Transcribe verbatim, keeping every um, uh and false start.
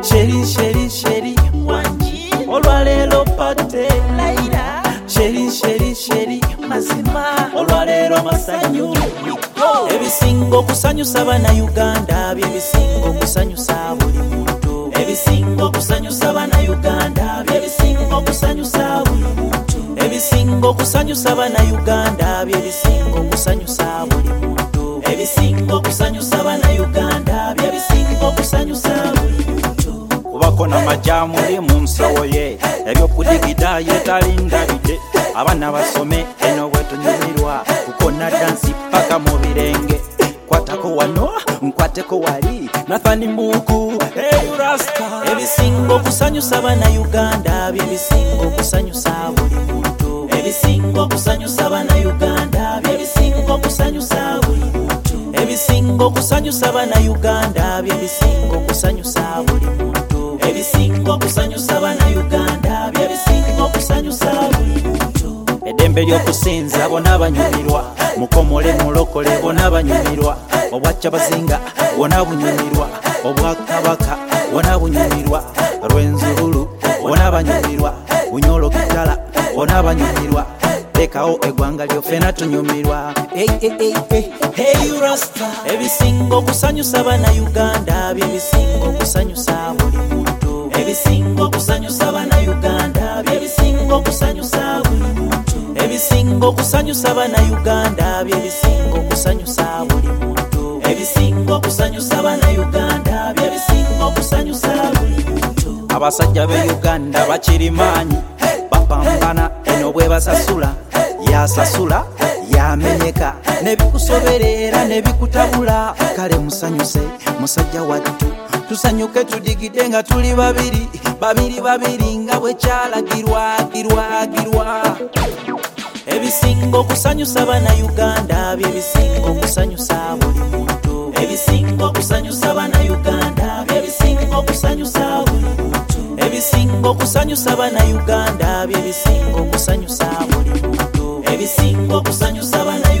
sheri sheri sheri wanji olwaleero pate laira sheri sheri sheri mazima olwaleero masanyu ebisingo kusanyusa bana Uganda byebisingo kusanyusa buli muntu ebisingo kusanyusa bana Uganda byebisingo kusanyusa buli muntu ebisingo kusanyusa bana Uganda byebisingo kusanyusa buli muntu ebisingo kusanyusa bana Uganda byebisingo kusanyusa buli muntu kubako n'amajamu eri mu nsawo ye ebyokudigida yetalindabide abana basome eno bwetunyumirwa kukona dansi paka mu birenge kwatako wano nkwateko wali Nathani Muku hey Rasta ebisingo kusanyusa bana Uganda byebisingo kusanyusa buli muntu ebisingo kusanyusa bana Uganda byebisingo kusanyusa buli muntu ebisingo kusanyusa bana Uganda byebisingo kusanyusa buli muntu ebisingo kusanyusa bana Uganda byebisingo kusanyusa buli muntu edembe lyokusinza bona banyumirwa mukomole mulokole bona banyumirwa obwacha bazinga bona bunyumirwa obwakabaka bona bunyumirwa Rwenzururu bona banyumirwa bunyolo kitala bona banyumirwa lekawo egwanga lyofena tunyumirwa hey hey hey hey hey Rasta ebisingo kusanyusa bana Uganda byebisingo kusanyusa buli muntu ebisingo kusanyusa bana Uganda byebisingo kusanyusa buli muntu ebisingo kusanyusa bana Uganda byebisingo kusanyusa buli muntu ebisingo kusanyusa bana Uganda byebisingo kusanyusa buli muntu abasajja be Uganda bakirimanyi bapambana eno bwe basasula yasasula yamenyeka nebikusoberera nebikutabula kale musanyuse musajja wattu tusanyuke tudigide nga tuli babiri babiri babiri nga bwe kyalagirwa girwa girwa ebisingo kusanyusa bana Uganda byebisingo kusanyusa buli muntu ebisingo kusanyusa bana Uganda byebisingo kusanyusa buli muntu ebisingo kusanyusa bana Uganda byebisingo kusanyusa buli muntu ebisingo kusanyusa bana